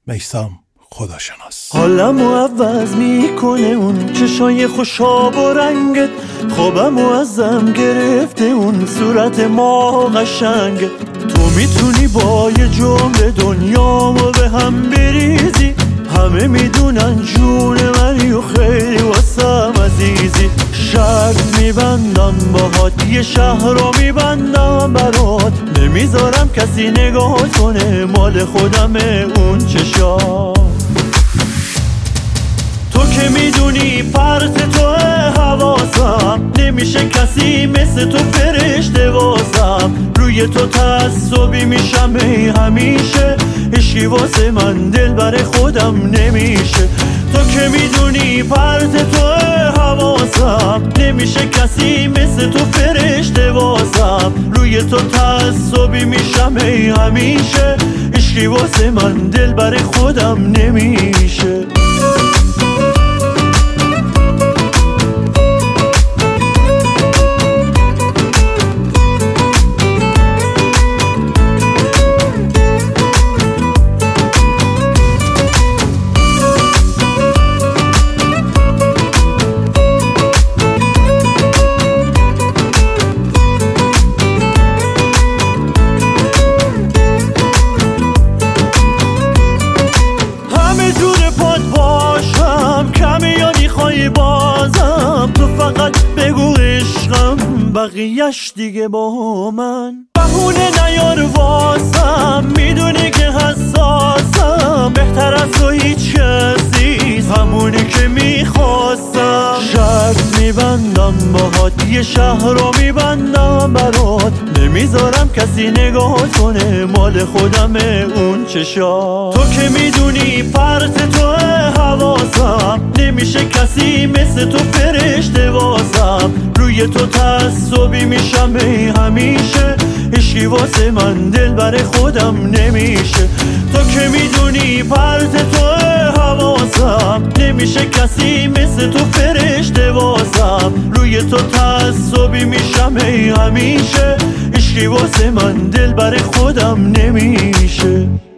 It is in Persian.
میثم خداشناس. حالمو عوض میکنه اون چشای خوشاب و رنگت، خوابمو ازم گرفته اون صورت ما قشنگت. تو میتونی با یه جمله دنیامو به هم بریزی، همه میدونن جون منی و خیلی واسم عزیزی. شرط میبندم باهات، یه شهر رو میبندم برات، نمیذارم کسی نگاه کنه، مال خودمه اون چشا. تو که میدونی پرت تو حواسم، نمیشه کسی مثل تو فرشته واسم. روی تو تعصبی میشم همیشه، عشقی واسه من دل بر خودم نمیشه. تو که میدونی پرت تو حواسم، نمیشه کسی مثل تو فرشته واسم. روی تو تعصبی میشم همیشه، عشقی واسه من دل بر خودم نمیشه. بازم تو فقط بگو عشقم، بقیهش دیگه با من. بهونه نیار واسم، میدونی که حساسم، بهتر از تو هیچ کسی، همونی که میخواستم. شرط میبندم باهات، یه شهر رو میبندم برات، نمیذارم کسی نگاه کنه، مال خودمه اون چشا. تو که میدونی پرت تو حواسم، نمیشه کسی مثل تو فرشته واسم. روی تو تعصبی میشم همیشه، عشقی واسه من دل بر خودم نمیشه. تو که میدونی پرت تو حواسم، نمیشه کسی مثل تو فرشته واسم. روی تو تعصبی میشم همیشه، عشقی واسه من دل بر خودم نمیشه.